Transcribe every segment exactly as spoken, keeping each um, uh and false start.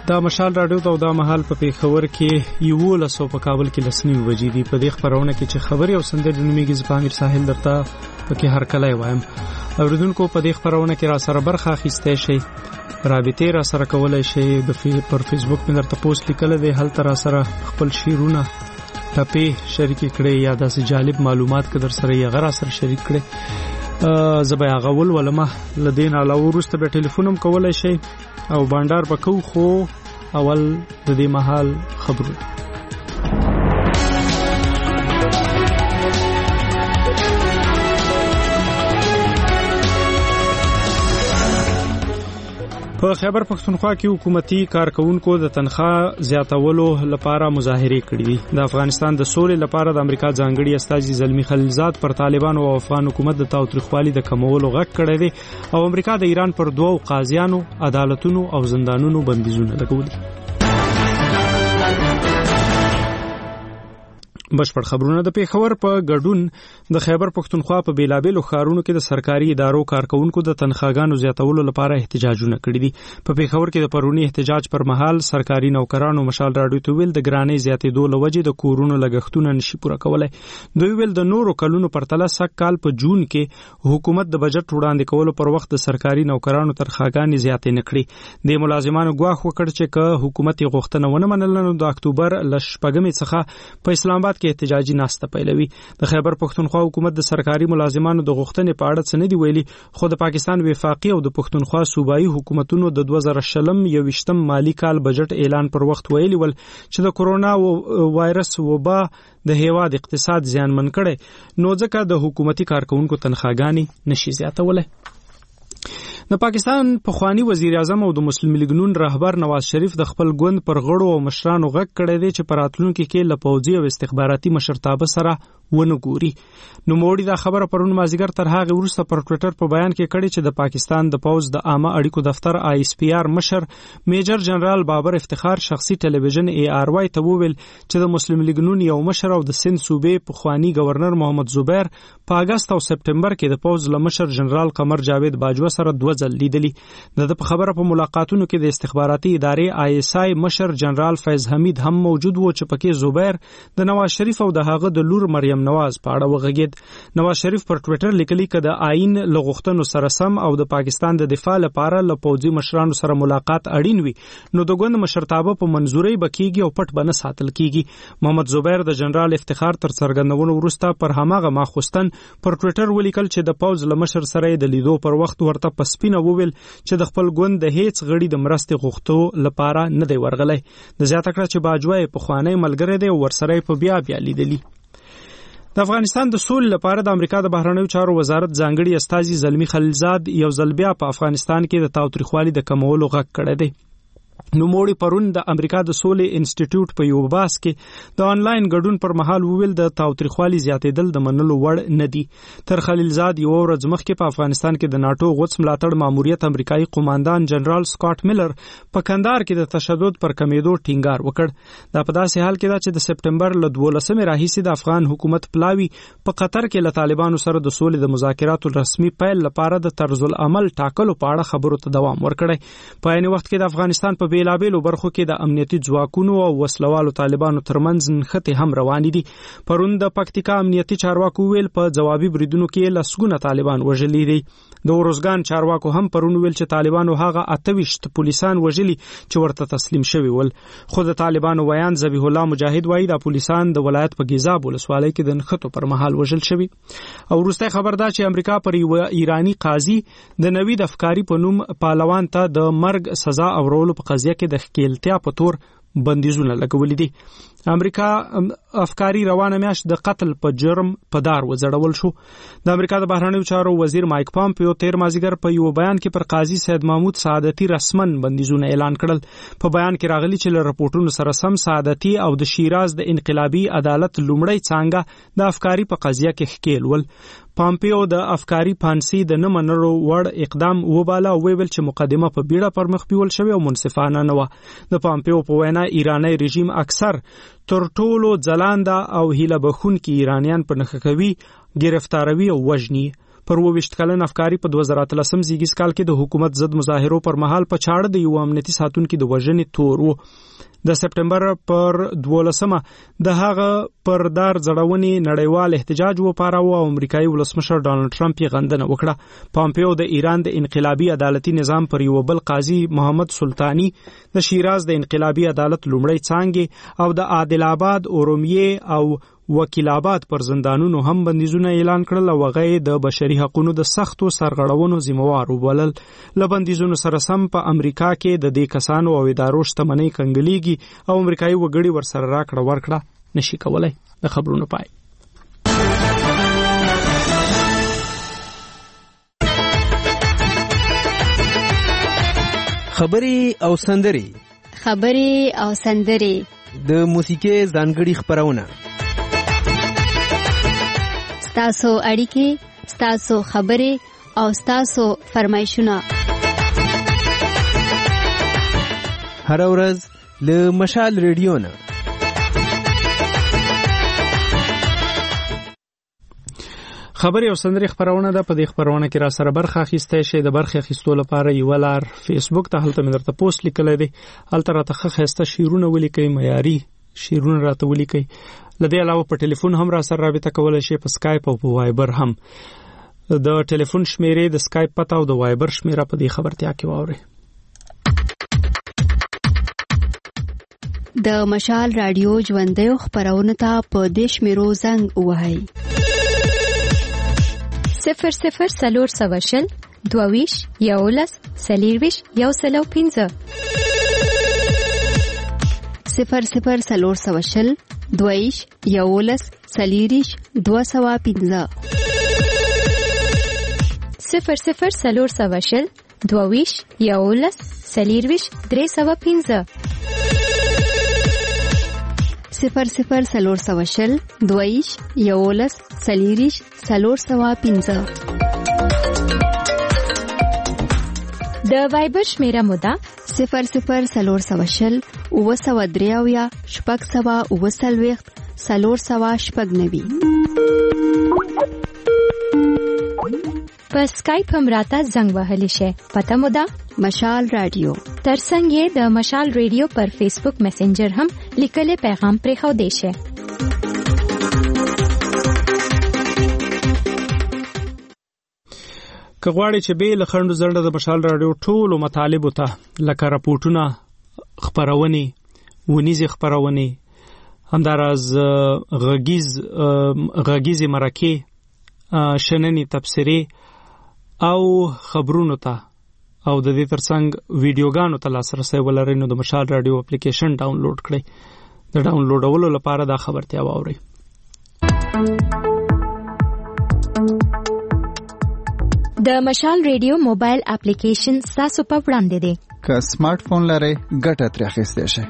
دا مشال راډیو ته دا مهال په پیښور کې یولس او په کابل کې لسنی بجې دي. په دې خبرونه کې چې خبري او سندرې نومېږي زپامیر ساحل درته پکې هر کله وایم. اوریدونکو په دې خبرونه کې را سره برخه اخیستئ شئ، رابطې را سره کولای شئ. د پر فیسبوک باندې درته پوسټ لیکل دی، هلته را سره خپل شعرونه ټپې شریک کړئ یا داسې جالب معلومات که در سره یې هغه را سره شریک کړئ. زه به هغه ولولمه. له دې نه علاوه وروسته بیا ټلیفون هم کولی شئ او بانډار به کوو، خو اول د دې مهال خبرونه. په خیبر پښتونخوا کې حکومتي کارکونکو د تنخواه زیاتولو لپاره مظاهرې کړې دي. د افغانستان د سولې لپاره د امریکا ځانګړي استازي زلمی خلیلزاد پر طالبانو او افغان حکومت د تاوتریخوالي د کمولو غږ کړی دی او امریکا د ایران پر دوو قاضیانو عدالتونو او زندانونو بندیزونه لګولي. بشپړ خبرونه. د پیښور په ګډون د خیبر پښتونخوا په بیلابېلو ښارونو کې د سرکاري ادارو کارکونکو د تنخواګانو زیاتولو لپاره احتجاجونه کړي دي. په پیښور کې د پرونی احتجاج پر مهال سرکاري نوکرانو مشال راډیو ته ویل د ګرانۍ زیاتېدو له وجې د کورونو لګښتونه نشي پوره کولی. دوی ویل د نورو کلونو پرتله سږ کال په جون کې حکومت د بجټ وړاندې کولو پر وخت د سرکاري نوکرانو تنخواګانې زیاتې نه کړې. د ملازمانو ګواښ وکړ چې که حکومت یې غوښتنه ونه منله نو د اکتوبر له شپږمې څخه په اسلام آباد کې احتجاجي ناسته پیلوي. د خیبر پښتونخوا حکومت د سرکاري ملازمانو د غوښتنې په اړه څه نه دی ویلي، خو د پاکستان وفاقي او د پښتونخوا صوبایي حکومتونو د دوه زره شلم یوویشتم مالی کال بجټ اعلان پر وخت ویلي ول چې د کورونا وایرس وبا د هیواد اقتصاد زیانمن کړي، نو ځکه د حکومتي کارکونکو تنخواګانې نشي زیاتولی. د پاکستان پخوانی وزیر اعظم او د مسلم لیگ نون رهبر نواز شریف د خپل ګوند پر غړو او مشرانو غږ کړی دی چې په راتلونکي کې له پوځي او استخباراتي مشرتابه سره ونه ګوري. نوموړي دا خبره پرون مازدیګر تر هغې وروسته پر ټویټر په بیان کې کړې چې د پاکستان د پوځ د عامه اړیکو دفتر آی اس پی آر مشر میجر جنرال بابر افتخار شخصي ټلویزیون ای آر وای ته وویل چې د مسلم لیگ نون یو مشر او د سند صوبې پخوانی گورنر محمد زبیر په اگست او سپټمبر کې د پوځ له مشر جنرال قمر جاوید باجوه سره دوه ځل لیدلي. د په خبره په ملاقاتونو کې د استخباراتي ادارې آی اس آی مشر جنرال فیض حمید هم موجود و چې پکې زبیر د نواز شریف او د هغه د لور مریم نواز په اړه وغږید. نواز شریف پر ټویټر لیکلي چې د آئین له غوښتنو سره سم او د پاکستان د دفاع لپاره له پوځي مشرانو سره ملاقات اړین وي نو د ګوند مشرتابه په منځورۍ به کیږي او پټ به نه ساتل کیږي. محمد زبیر د جنرال افتخار تر څرګندولو وروسته پر هماغه ماخوستن پر ټویټر ولیکل چې د پوځ له مشر سره د لیدو پر وخت ورته په سپینه وویل چې د خپل ګوند د هیڅ غړي د مرستې غوښتو لپاره نه دی ورغلی. د زیاته کړه چې باجوه په خوانی ملګری دی او ورسره په بیا بیا لیدلی. د افغانستان د سولې لپاره د امریکا د بهرنیو چارو وزارت ځانګړي استازي زلمی خلیلزاد یو ځل بیا په افغانستان کې د تاوتریخوالي د کمولو غږ کړی دی. نوموړي پرون د امریکا د سولې انسټیټیوټ په یو باس کې د آنلاین ګډون پر مهال وویل د تاوتریخوالي زیاتېدل د منلو وړ نه دي. تر خلیلزاد یو ورځ مخکې په افغانستان کې د ناټو غوڅ ملاتړ ماموریت امریکایي قوماندان جنرال سکاټ میلر په کندهار کې د تشدد پر کمیدو ټینګار وکړ. دا په داسې حال کې ده چې د سپټمبر له دولسمې راهیسې د افغان حکومت پلاوي په قطر کې له طالبانو سره د سولې د مذاکراتو رسمي پیل لپاره د طرز العمل ټاکلو په اړه خبرو ته دوام ورکړی. په عین وخت کې د افغانستان په بیلابېلو برخو کې د امنیتي ځواکونو او وسلوالو طالبانو ترمنځ نښتې هم روانې دي. پرون د پکتیکا امنیتي چارواکو ویل په جوابي بریدونو کې لسګونه طالبان وژلي دي. د اروزګان چارواکو هم پرون ویل چې طالبانو هغه اته ویشت پولیسان وژلي چې ورته تسلیم شوي ول. خو د طالبانو ویان ذبیح الله مجاهد وایي دا پولیسان د ولایت په ګیزاب ولسوالۍ کې د نښتو پر مهال وژل شوي. او وروستی خبر دا چې امریکا پر یو ایرانی قاضي د نوید افکاری په نوم پهلوان ته د مرګ سزا اورولو په قضیه کې د ښکیلتیا په تور بندیزونه لګولي دي. امریکا افکاری روانه میاشت د قتل په جرم په دار وځړول شو. د امریکا د بهرنیو چارو وزیر مایک پامپیو تیر مازیګر په یو بیان کې پر قاضي سید محمود سعادتي رسمن بندیزونه اعلان کړل. په بیان کې راغلي چې له رپورټونو سره سم سعادتي او د شیراز د انقلابي عدالت لومړی څانګه د افکاری په قضیه کې ښکیل ول. پامپیو د افکاری پانسی د نه منلو وړ اقدام وباله او ویل چې مقدمه په بیړه پر مخ بیول شوی او منصفانه نه و. د پامپیو په وینا ایرانی رژیم اکثر تر ټولو ځلانده او هیله بخونکي ایرانیان په نښه کوي، گرفتاروي او وژني. پر وویشت کلن افکاری په دوه زره اتلسم زیږیز کال کې د حکومت ضد مظاهرو پر مهال په چاړه د یو امنیتي ساتونکو د وژنې تور و. د سپټمبر پر دولسمه د هغه پر دار ځړونې نړیوال احتجاج وپاراوه او امریکایي ولسمشر ډانلډ ټرمپ یې غندنه وکړه. پامپیو د ایران د انقلابي عدالتي نظام پر یو بل قاضي محمد سلطانی، د شیراز د انقلابي عدالت لومړی څانګې او د عادل آباد، اورومیه او وکیل آباد پر زندانونو هم بندیزونه اعلان کړل او هغه د بشري حقوقو د سختو سرغړونو ذمہوار وبلل. له بندیزونو سره سم په امریکا کې د دې کسانو او ادارو شتمنۍ کنګلیږي او امریکایي وګړي ورسره راکړه ورکړه نشي کولای. د خبرونو پای. خبري او سندري خبري او سندري د موسیقي ځانګړي خبرونه، ستاسو اړیکې، ستاسو خبرې او ستاسو فرمایشونه هر ورځ له مشال ریډیو نه. خبري او سندري خبرونه ده. په دې خبرونه کې را سره برخه اخیسته شي. د برخه اخیستو لپاره یو لار فیسبوک ته هلته مې درته پوسټ لیکل دي، هلته راته خسته شیرونه ولیکي، معیاري شیرونه راته ولیکي. لدې علاوه په ټلیفون هم را سره رابطه کولای شي، په اسکایپ او په وایبر هم. د ټلیفون شمیرې، د اسکایپ پته او د وایبر شمیره په دې خبرتیا کې واوري. د مشال رادیو ژوندۍ خبرونه ته په دې شمیرو زنګ ووهئ: صفر صفر سلور سوشل دوویش یولس سلیرویش یو سلو پینزه صفر صفر سلور سوشل دوویش یولس سلیریش دو سوا پینزه صفر صفر سلور سوشل دوویش یولس سلیرویش درې سوا پینزه صفر صفر سلور سوشل دویش یولس سلیریش سلور سوا پینزه. د وایبر شمیره مودا صفر صفر سلور سوشل اوه سوا دریاویا شپږ سوا اوه سلویخت سلور سوا شپږ نوي. په سکایپ هم راته زنګ وهلی شي. پته مودا مشال رادیو. ترڅنګ یې د مشال رادیو پر فیسبوک میسنجر هم لیکلي پیغام پرې خو دی شي. که غواړئ چې به له خندو زړه د مشال رادیو ټولو مطالبو ته لکه راپورټونه، خبرونه، ونیزې خبرونه، همداراز غږیز غږیزې مرکې، شننې تبصرې او خبرونو ته او د دې ترڅنګ ویډیوګانو ته لاسرسي ولرئ، نو د مشال رادیو اپلیکیشن ډاونلوډ کړئ. د ډاونلوډولو لپاره دا خبرتیا واورئ. د مشال رادیو موبایل اپلیکیشن تاسو په وړاندې دی. که سمارټ فون لرئ ګټه ترې اخیستی شئ.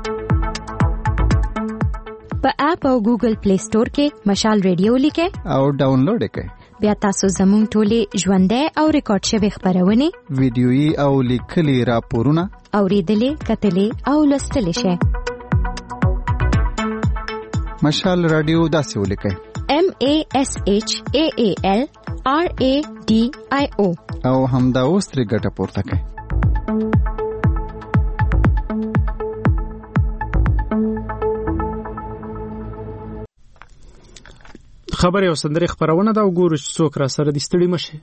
په اپ او ګوګل پلی سٹور کې مشال رادیو لیکئ او ډاونلوډ یې کړئ. بیا تاسو زموږ ټولې ژوندۍ او ریکارډ شوي خبرونه، ویډیويي او لیکلي راپورونه اوریدلې، کتلې او لوستلې شئ. مشال رادیو داسې ولیکئ: M A S H A A L R A D I O او همدا اوس ترې ګټه پورته کړئ. خبري او سندري خبرونه دا وګورئ چې څوک را سره دي. ستړي مشه.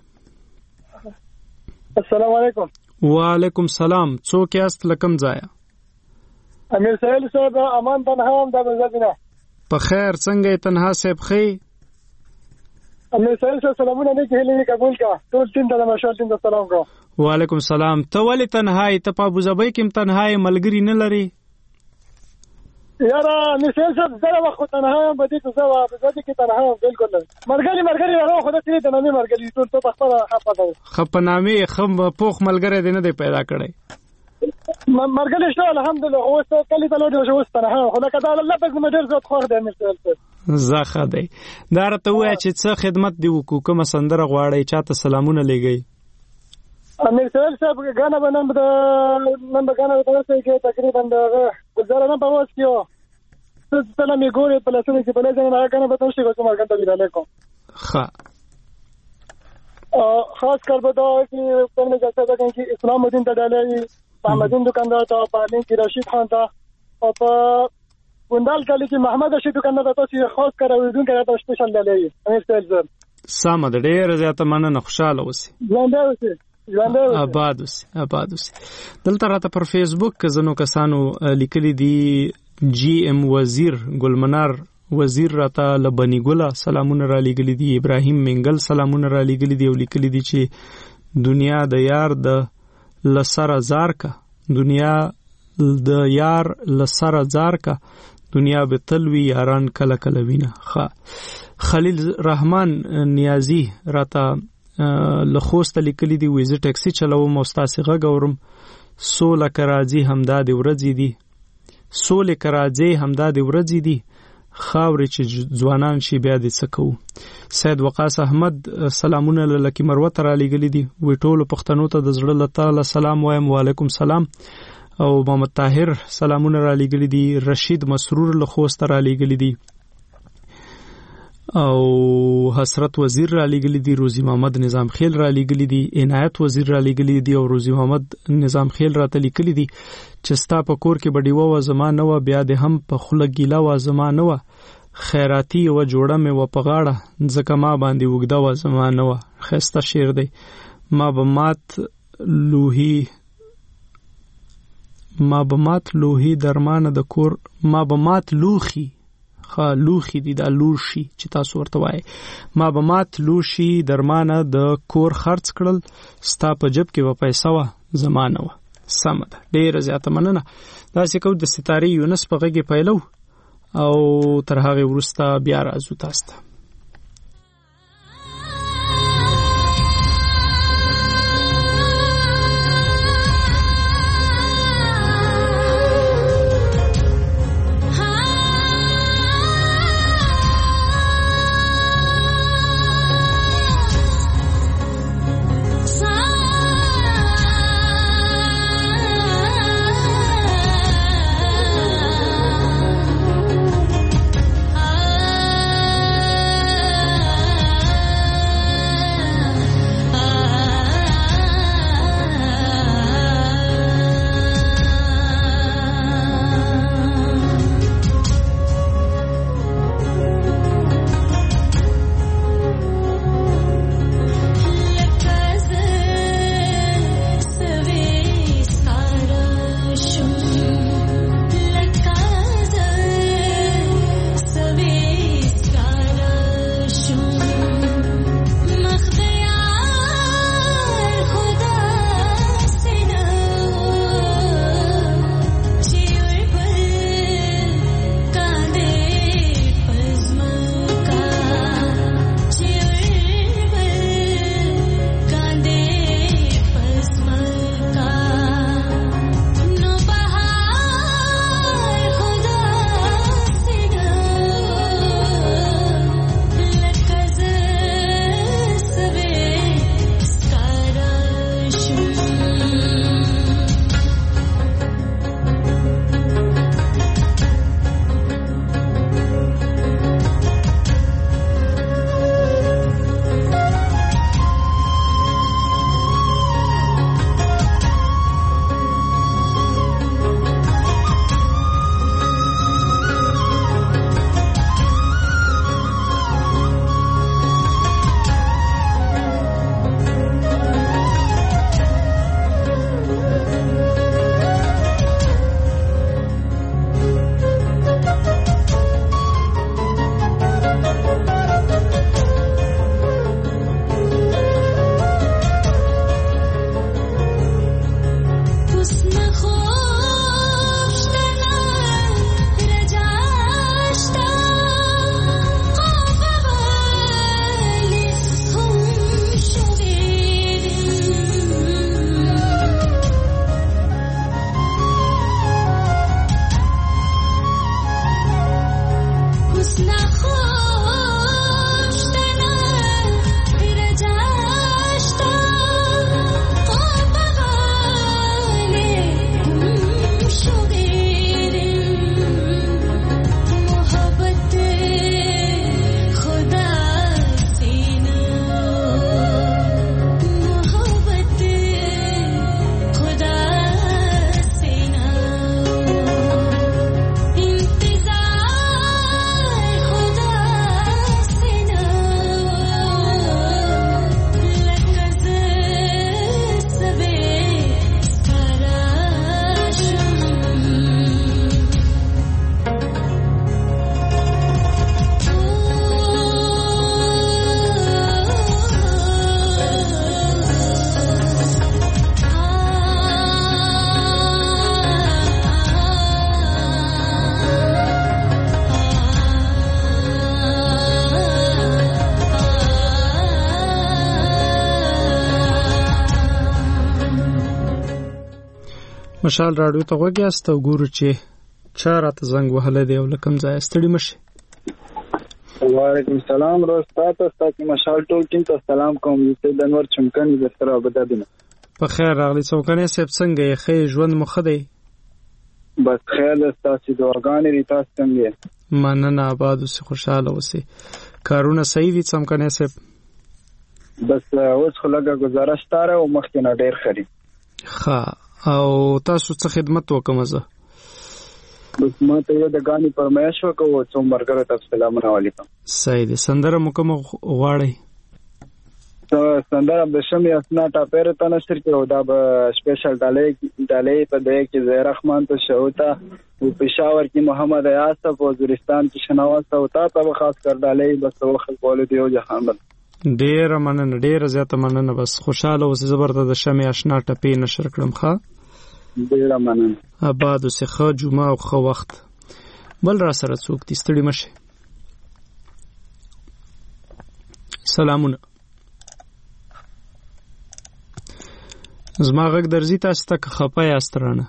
السلام علیکم. وعلیکم سلام. څوک یاست لکم ځای؟ امیر سهیل صاحب، امان تنها هم د بزدینه. په خیر څنګه تنها صاحب خې؟ امیر سهیل صاحب سلامونه نه کېلې قبول کا. ټول تین ته مشال تین ته سلام کو. وعلیکم سلام. ته ولې تنهایی؟ ته په ابوظبي کې تنهایی ملګری نه لري؟ یاره امیر سهیل صاحب زه وخت تنها هم بدې ته زه وځي کې تنها بالکل نه. مرګلي مرګلي راو خو د دې ته نه مرګلي ټول ته په خپل حق ده. خپنامي خم پوخ ملګری دې نه دی پیدا کړی. مرګلي شته الحمدلله. اوس کله ته لوډ شو ستنه خو دا کدا الله پاک مې ډېر زیات خوښ دی امیر سهیل صاحب. زخه دی. دا راته وای چې څه خدمت دی وکړو، کوم سندره غواړي، چاته سلامونه لګي. امیر سهیل صاحب غانا باندې د نن غانا په تاسو کې تقریبا د گزاره نه پوس کیو. سلام یې ګورې په لاسونو کې په لاسونو نه غانا په تاسو کې کوم غانا دی علیکم. ښه. خاص کر بتا कि तुमने जैसा था कि इस्लामुद्दीन तडाले محمدین دکاندار ته پالین کې رشید خان ته او په وندال کلی کې محمد رشید دکاندار ته تاسو خاص کراویدون کړه ته سپیشل دلې امیر سیلزر سم د ډېر زیاته مننه خوشاله اوسئ ژوند اوسئ ژوند اوسئ آباد اوسئ آباد اوسئ دلته راته پر فیسبوک کې زنو کسانو لیکلي دي جی ام وزیر ګلمنار وزیر راته لبنی ګله سلامونه را لګلي دي ابراهیم منګل سلامونه را لګلي دي او لیکلي دي چې دنیا د یار د لسر زار کا دنیا د یار لسر زار کا دنیا به تلوي یاران کله کله وینا خ خلیل رحمان نیازی راته لخوست لیکلی دی ویزه ټیکسی چلوم او ستاسو غورم سوله کراځي همدا د ورځې دی سوله کراځي همدا د ورځې دی خاورې چې ځوانان شي بیا د سکو سید وقاص احمد سلامونه لکه مروت را لګلی دي وی ټول پښتنو ته د زړه تعالی سلام وایم وعلیکم سلام او محمد طاهر سلامونه را لګلی دي رشید مسرور له خوست را لګلی دي او حسرت وزیر را لګلی دي روزي محمد نظام خیل را لګلی دي عنایت وزیر را لګلی دي او روزي محمد نظام خیل را ته لیکلی دي چې ستا په کور کې بډیو و زمانه و بیا د هم په خوله ګیلا و زمانه و خیراتی و جوړه مې و په غاړه ځکه ما باندې وګدا و زمانه و خسته شعر دی ما به مات لوهي ما به مات لوهي درمانه د کور ما به مات لوخي خا لوخي دي دا لوشي چې تاسو ورته وای ما به مات لوشي درمانه د کور خرڅ کړل ستا په جب کې و پیسې و زمانه و سمه ډیره زیاته مننه دا چې کو د ستاري یونس په غږی پیلو او تر هغه ورسته بیا راځو تاسو ته مشال راډیو ته وګیاست او ګورو چې چا راته زنګ وهلی دی او له کوم ځایه ستړي مه شئ. وعلیکم السلام. روز تاسو ستاسو مشال ټول ټیم ته سلام کوم. زه د انور چمکني د سره ابدابینه. په خیر راغلی څوکني صاحب، څنګه یې؟ ښه ژوند مو ښه دی؟ بس خیر ده، ستاسو دعاګانې دي. تاسو څنګه یې؟ مننه، آباد اوسئ، خوشحاله اوسئ. کارونه صحیح دي څمکني صاحب؟ بس اوس خو لږه ګزارش تاره او مخکې نه ډېر ښه دي. ښه، او تاسو څه خدمت وکړم زه؟ بس ما ته یو د ګانې فرمایش وکړو، څو ملګرو ته سلامونه ولیکم. صحیح دی. سندره مو کومه غواړئ؟ سندره د شمې اسنا ټاپېره ته نشر کې او دا به سپیشل ډالۍ ډالۍ په دی کې زه رحمان ته شوتا او پېښور کې محمد یاسف او وزیرستان کې شناوسته او تا ته خاص کر ډالۍ بس وخت کول دی او جهان بل. ډېر مننه، ډېر زیاته مننه. بس خوشاله اوسئ، زبرته د شمې آشنا ټپې نشر کړم. ښه، ډېر مننه. آباد اوسئ، ښه جمعه او ښه وخت. بل را سره څوک دي؟ ستړي مه شئ. سلامونه. زما غږ درځي تاسو ته که خفه یاست رانه؟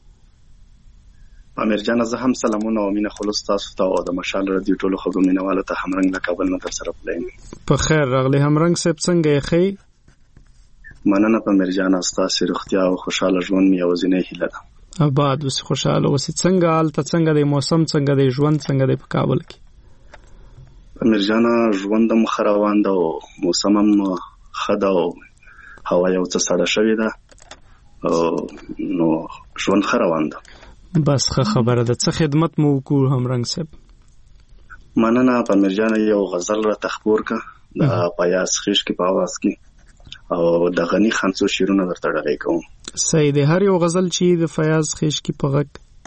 امیر جان زه هم سلامونه او مینه خلوص تاسو ته او د مشال رادیو ټولو خبرو مینوالو ته همرنګ له کابل نه در سره پلایم. په خیر راغلی همرنګ صاحب، څنګه یې؟ ښه، مننه په امیر جان، ستاسو روغتیا او خوشاله ژوند مې یوازینۍ هیله ده. آباد اوسئ، خوشاله اوسئ. څنګه هلته څنګه دی موسم، څنګه دی ژوند، څنګه دی په کابل کې؟ امیر جان ژوند هم ښه روان ده او موسم هم ښه ده او هوا یو څه سړه شوې ده، نو ژوند ښه روان ده. بس ښه خبره ده. څه خدمت مو وکړو همرنګ صاحب؟ مننه په امیر جان، یو غزل را تخپور کا د پیاز خیش کې په आवाज کې او د غنی خان څو شیرونه درته ډالۍ کوم. صحیح دی. هر یو غزل چې د فیاض خیش کې په غږ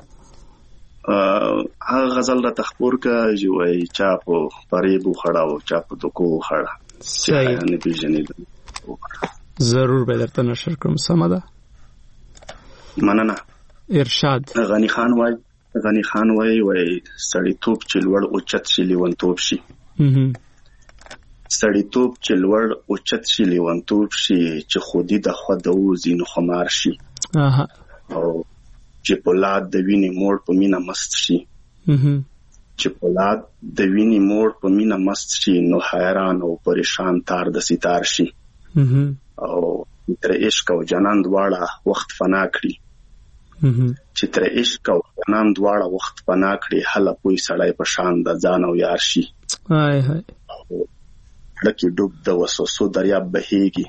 هغه غزل را تخپور کا جو ای چا په پریبو خړاو چا په دکو خړا. صحیح نه پیژنې. ضرور به درته نشر کوم. سمه ده. مننه. ارشاد. غنی خان وای غنی خان وای وای سړی توپ چې لوړ اوچت شي لیون توپ شي. سړی توپ چې لوړ اوچت شي لیون توپ شي چې خودي د خود او زینو خمار شي. اها. او چې پولاد د ویني موړ په مینا مست شي. چې پولاد د ویني موړ په مینا مست شي نو حیران او پریشان تار د ستار شي. او تر عشق او جنان دواړه وخت فنا کړي. چې تر عشق او جنان دواړه وخت فنا کړي هله پوي سړی په شان د ځان او یار شي. هاي هاي لکه ډوب د وسوسو دریاب بهيږي.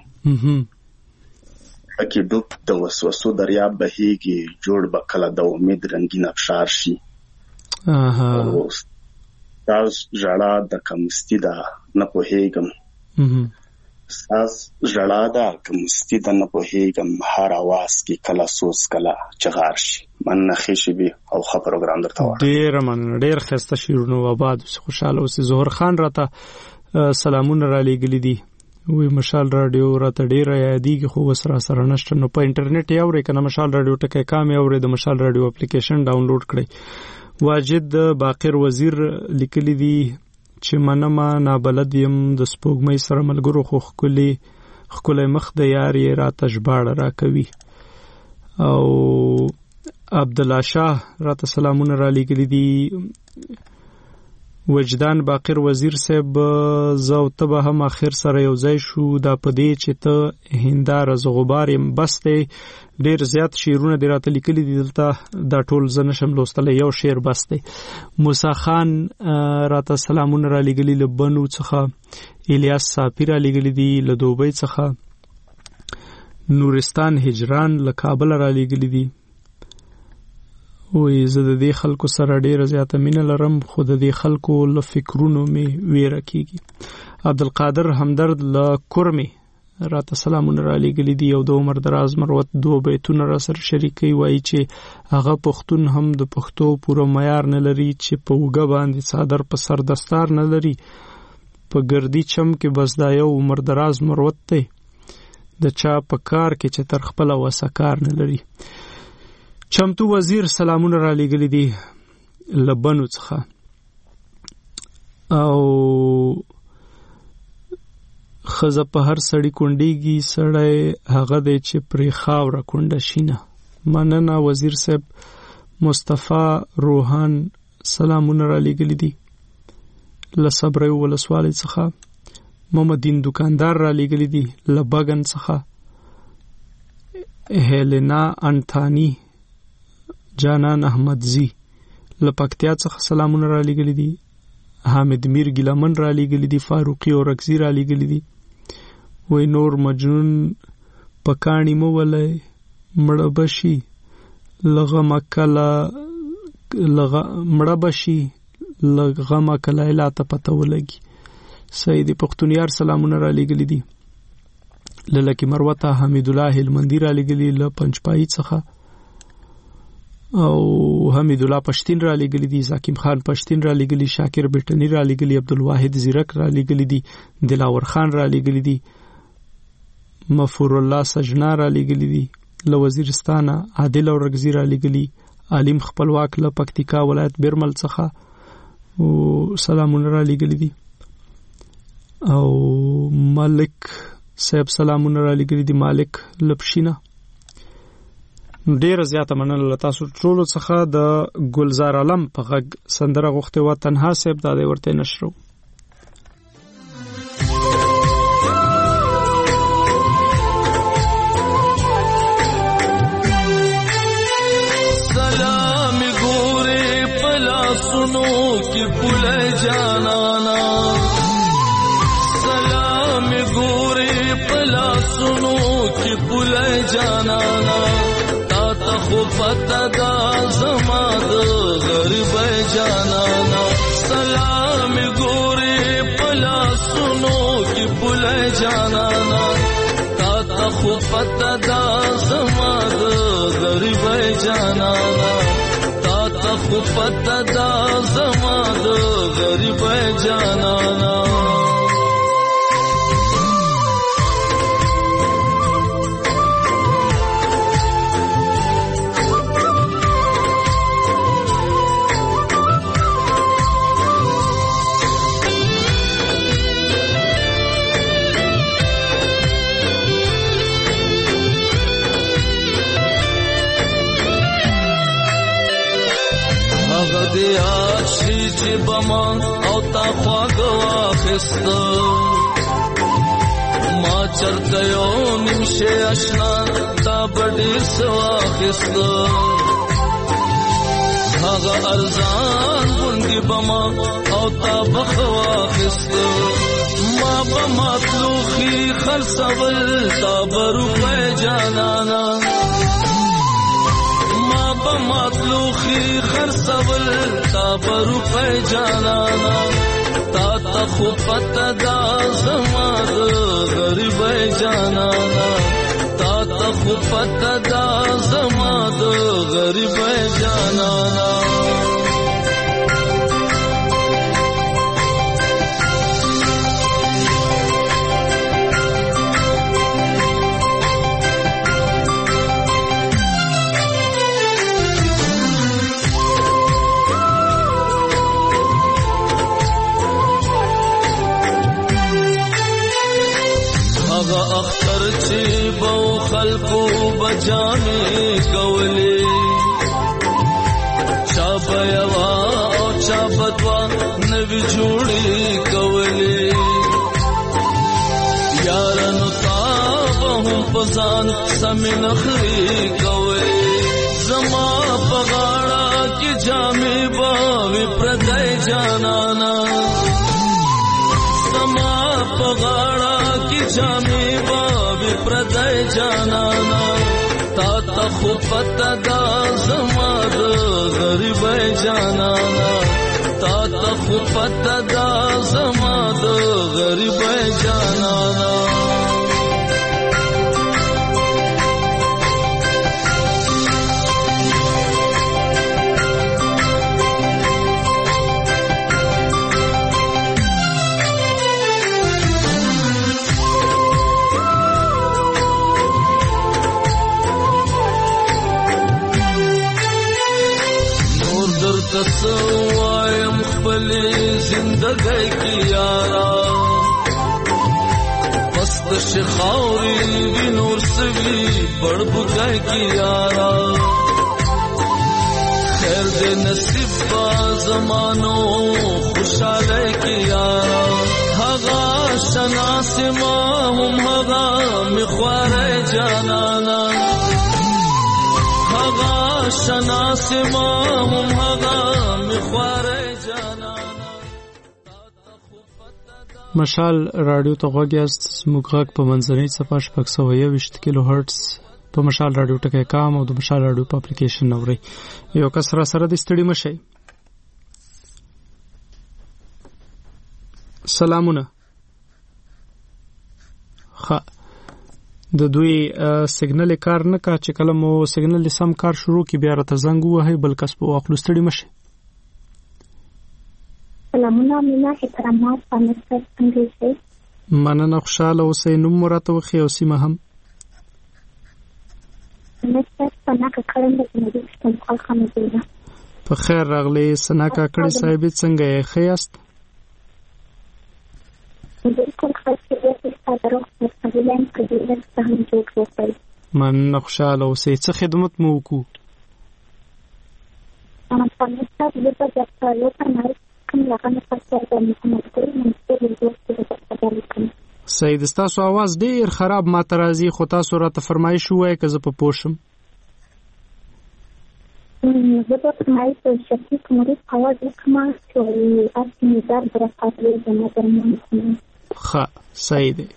لکه ډوب د وسوسو دریاب بهيږي جوړ بکله د امید رنگین افشار شي. اها. تاس جړه د کمستی دا نه پوهېږم. ساس جړه دا کمستی دا نه پوهېږم هر आवाज کې کله سوس کله چغار شي. من خېشي به او خبر پروګرام درته وایي. ډېر من ډېر خسته شیرونو آباد خوشاله اوسې. زهر خان راته سلامونه را لېږلي دي. وی مشال رادیو راته ډېره یادېږي خو اوس را سره نشته. نو په انټرنیټ یې اورئ که نه مشال رادیو ټکی کام یې اورئ. د مشال رادیو اپلیکیشن ډاونلوډ کړئ. واجد باقر وزیر لیکلی دي چې منمه نابلد یم د سپوږمۍ سره ملګرو خو ښکلې ښکلی مخ د یار یې راته ژباړه راکوي. او عبدالله شاه راته سلامونه را لېږلي دي. وجدان باقر وزیر صاحب زه او ته به هم آخر سره یو ځای شو دا په دې چې ته هنداره زه غبار یم بس دی. ډېر زیات شعرونه دې راته لیکلي دي دلته دا ټول زه نشم لوستلی. یو شعر بس دی. موسی خان راته سلامونه را لېږلي له بنو څخه. الیاس صافي را لېږلي دي له دوبۍ څخه. نورستان هجران له کابل را لېږلي دي. وی زه د دې خلکو سره ډېره زیاته مینه لرم خو د دې خلکو له فکرونو مې ویره کېږي. عبدالقادر همدرد له کورمې راته سلامونه را لېږلي دي. او د عمر دراز مروت دوه بیتونه را سره شریکوي. وایي چې هغه پښتون هم د پښتو پوره معیار نه لري چې په اوږه باندې څادر په سر دستار نه لري. په ګردي چم کې بس دا یو عمر دراز مروت دی د چا په کار کې چې تر خپله وسه کار نه لري. چمتو وزیر سلامونه را لېږلي دي له بنو څخه. او ښځه په هر سړي کونډېږي سړی هغه دی چې پرې خاوره کونډه شي نه. مننه وزیر صاحب. مصطفی روحان سلامونه را لېږلي دي له صبري ولسوالۍ څخه. محمد دین دکاندار را لېږلي دي له بګن څخه. هیلینا انټانی جانان احمدزی له پکتیا څخه سلامونه را لېږلي دي. حامد میر ګیلمن را لېږلي دي. فاروقي اورکزي را لېږلي دي. وای نور مجنون پکانی مو ولای مړه بشي لغه مکلا لغه مړه بشي لغه مکلا لا ته پته ولګي. سید پختونیار سلامونه را لېږلي دي. لکه مروته حمید الله هلمندی را لېږلي له پنځپای څخه. او حمید الله پښتین را لېږلي دي. زاکیم خان پښتین را لېږلي. شاکر بیٹنی را لېږلي. عبدالواحد زیرک را لېږلي دي. دلاور خان را لېږلي دي. مفور الله سجنا را لېږلي دي له وزیرستانه. عادل اورکزي را لېږلي. علیم خپلواک له پکتیکا ولایت بیرمل څخه او سلامونه را لېږلي دي. او ملک صاحب سلامونه را لېږلي دي. مالک لپشینه. ډیره زیاته مننه له تاسو ټولو څخه. د ګلزار عالم په غږ سندره غوښتې وه تنها صاحب دا دی ورته نشرو. سلام ګورې پلا سنو کې پوله جانانا. سلام ګورې پلا سنو کې پوله جانانا. خو پتا دا زما د غریب جانانا. سلام ګورې پلا سنو کې پل جانانا. تا ته خو پتا دا زما د غریب جانانا. تا ته خو پتا دا زما د غریب جانانا. بما او تا خواږه واخسته ما چرته یو نیمشه اشنا تا بډیر سو واخسته. هغه ارزان ګوندې بما او تا بخ واخسته. ما بما تلوخي خرڅول تا بروپه جانانا. ما بمطلوخي خرڅول تا بروپه جانانا. تا ته خو پته دا زما د غریب جانانا. تا ته خو پته دا زما د غریب جانانا. اختر چې بو خلقو بجامې کولې. چا بیوا او چا بدوا نوی جوړې کولې. یارانو تا به هم پسان سمې نخرې کولې. زما په غاړه کې جامې به وي پردی جانانا. زما په غاړه کې جامې به وي پردی جانانا. تا ته خو پته دا زما د غریب جانانا. تا ته خو پته دا زما د غریب جانانا. سوایم خپل زندګۍ کی یارا. په مست شخاوری وی نور سوی بڑ بکای کی یارا خیر دے نصیب با زمانو خوشاله کی یارا هغا شناس ما هم هغا مخواره جانانا هغا شناس ما هم هغا مخواره جانانا. مشال رادیو ته غوږیاست. موږ غږ په منځنۍ صفحه شپږ سوه یوویشت کیلو هرټز په مشال رادیو ټکی کام او د مشال رادیو په اپلیکیشن اورئ. یو کس را سره د ستړي مشئ. سلامونه. ښه د دوی سیګنل کار نه کا چې کله مو سیګنل سم کار شروع کی بیا راته زنګ ووهئ بل کس په واخلو ستړي مشئ. سلامونه مینا احترامات پانستر انګلیسي مننه خوشاله اوسئ. نوم مو راته وښیئ او سیمه هم. نستر سنا کاکړه د نړۍ څخه خامدینه. په خیر راغلی سنا کاکړه صاحب څنګه یې ښه یاست؟ بالکل ښه یم ستاسو په خبرلین کې د څه جوړ وکړ. مننه خوشاله اوسئ. څه خدمت مو وکړو؟ انا پانستر د په ځای په سید ستاسو आवाज ډیر خراب ماته راځي خو تاسو راته فرمایش وای که زه په پوښم. زه په فرمایش شخصي کومه आवाज وکم چې اصلي در برخه د مدرمن. ښه صحیح دی.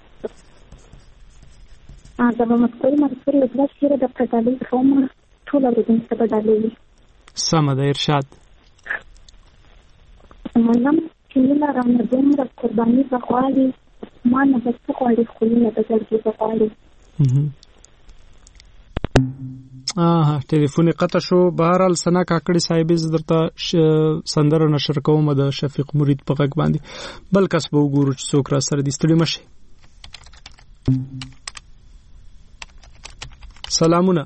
ا دا مکتوب مرسول د شیره د پټالي کومه ټول د دې څخه بدلېږي. سم ده ارشاد. منم چې نه راځم دومره قرباني بخوالي ما نه بخوالي خو نه بګرځي بخوالي. آها ټلیفون قطع شو. بهرحال سنا کاکړي صاحب ز درته سندره نشر کوم د شفیق مرید په غږ باندې بل کس به وګورو چې څوک را سره دي. ستړي مشي. سلامونه.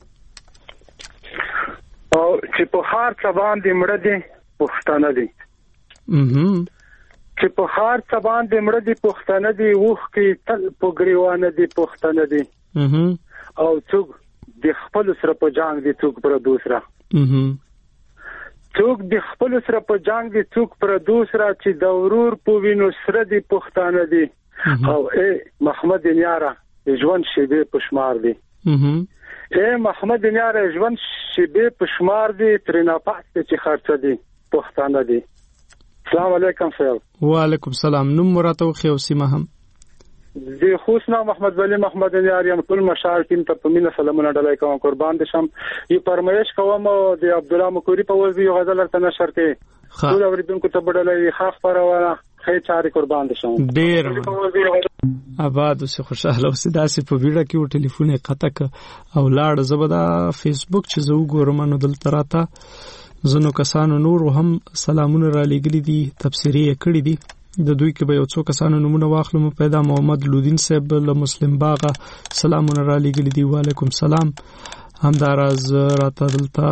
او چې په هر څه باندې مړه دي پښتانه دي. mhm چې په هر څه باندې مړه دي پښتانه دي وښ کې تل په ګریوانه دي پښتانه دي. mhm او څوک د خپل سره په جنگ دي څوک پر دوسرا. mhm څوک د خپل سره په جنگ دي څوک پر دوسرا چې د ورور په وینو سره دي پښتانه دي. او اے محمد نیاره ژوند شیبه پشمار دي. mhm اے محمد نیاره ژوند شیبه پشمار دي ترنا پاسته چې خرڅ دي پښتانه دي. السلام علیکم صاحب. وعلیکم السلام. نوم مراته خو او سیمه هم. زه خوشنا محمد ولی محمد نیاریم ټول مشارکین ته په مینه سلامونه ډالای کوم قربان دي شم. یو پرمایش کوم د عبد الله مکوری په وځي یو غزل تر نشر کې ټول اوریدونکو ته بډلای خاص پرواله خې چاري قربان دي شم. ډیر آباد اوسه خوشاله اوسه. داسې په ویډیو کې و ټلیفون قطع او لاړ زبدا فیسبوک چې زه وګورم نو دلته راته زنو کسانو نور هم سلامونه را لګلی دي تفسیری کړی دي. د دوی کې به یو څو کسانو نمونه واخلم. پیدا محمد لودین صاحب له مسلم باغه سلامونه را لګلی دي. وعلیکم سلام. همداراز راته دلته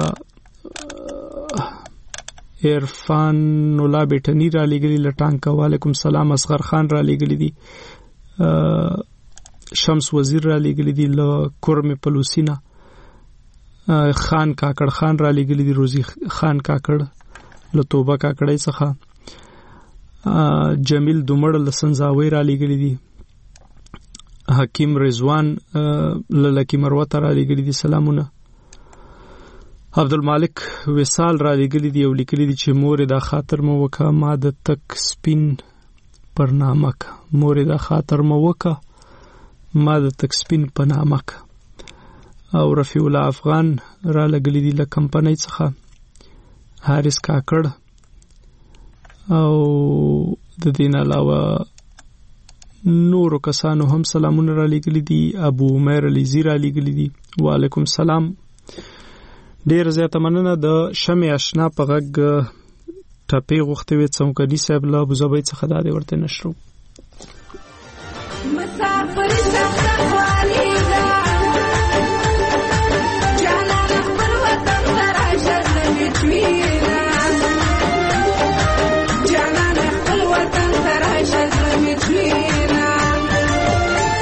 عرفان نولا بیٹنی را لګلی لټانکا. وعلیکم سلام. اصغر خان را لګلی دي. شمس وزیر را لګلی دي له کورم پلوسینا. خان کاکړ خان را لګلی دي. روزي خان کاکړ له توبه کاکړی څخه. جمیل دومړ له سنځاوي را لګلی دي. حکیم رضوان له لکی مروه را لګلی دي. سلامونه. عبدالمالک وصال را لګلی دي او لیکلی دي چې مور دا خاطر مو وکا ما د تک سپین پر نامک. مور دا خاطر مو وکا ما د تک سپین پر نامک. او رفیع الله افغان را لګلی دي له کمپنۍ څخه. حارث کاکړ او د دین علاوه نور کسانو هم سلامونه را لګلی دي. ابو عمر علیزی را لګلی دي. وعلیکم سلام. ډیر زیاته مننه. د شمع آشنا په غږ ټپې غوښتې وې څوکدي صاحب له ابوظبي څخه دا دی ورته نشرو. مسافر سفروالی دا جانا خپل وطن سره شرمې چوينا جانا خپل وطن سره شرمې چوينا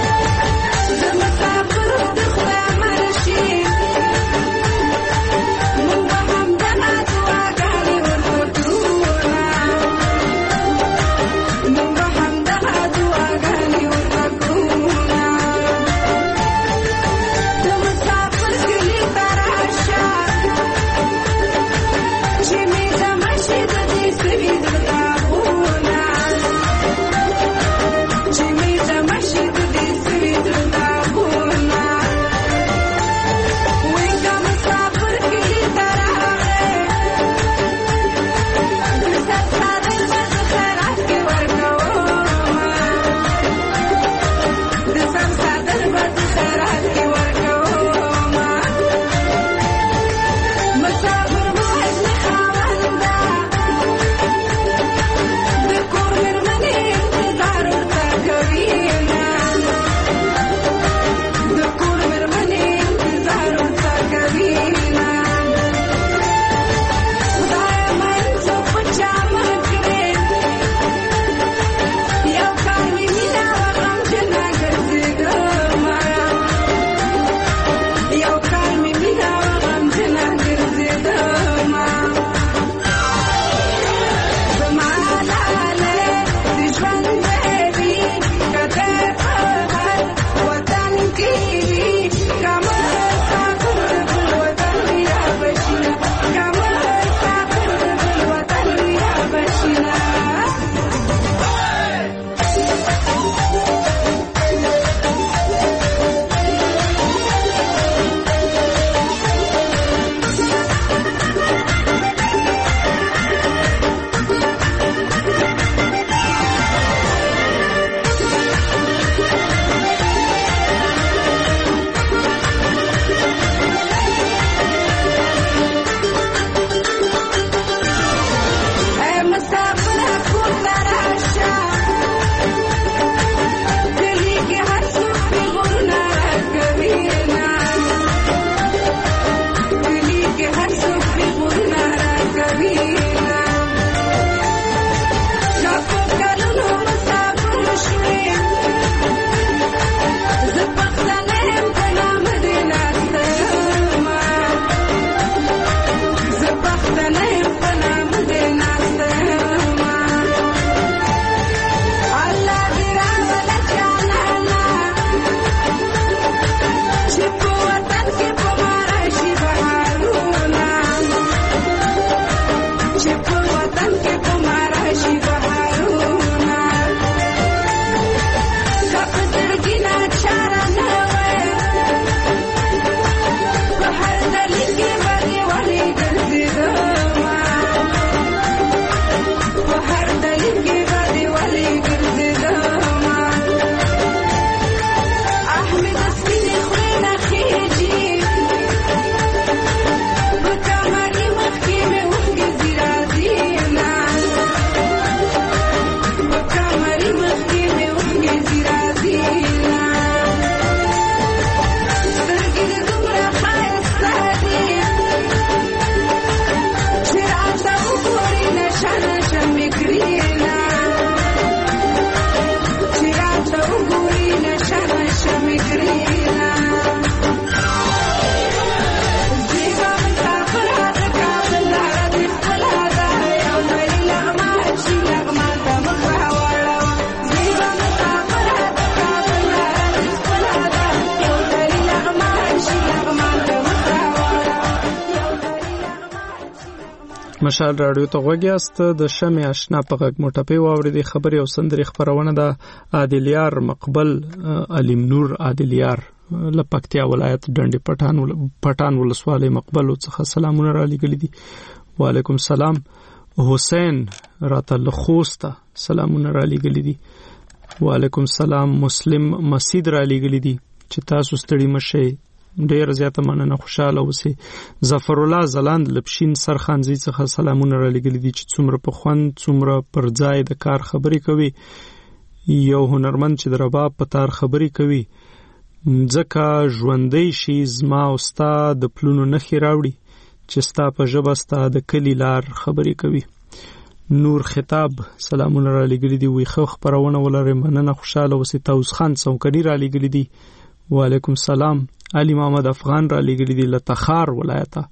مشال رادیو ته غوږ یاست. د شمع آشنا په غږ مو ټپې واورېدې. خبرې او سندرې خپرونه ده. عادلیار مقبل علیم نور عادلیار له پکتیا ولایت ډنډې پټان پټان ولسوالۍ مقبل څخه سلامونه را لېږلي دي. وعلیکم سلام. حسین راته له خوسته سلامونه را لېږلي دي. وعلیکم سلام. مسلم مسید را لېږلي دي چې تاسو ستړي مشئ، ډیر زیاته مننه، خوشاله اوسئ. ظفر الله زلاند لپشین سرخانزي څخه سلامونه را لېږلي دي چې څومره په خوند څومره پر ځای د کار خبرې کوي. یو هنرمند چې د رباب په تار خبرې کوي ځکه ژوندی شي زما او ستا د پلونو نښې راوړي چې ستا په ژبه ستا د کلي لار خبرې کوي. نور خطاب سلامونه را لېږلي دي. ویښه خپرونه ولرئ، مننه، خوشاله اوسئ. طاووس خان څوکري را لېږلي دي. وعلیکم سلام. علي محمد افغان را لېږلي دي له تخار ولایته،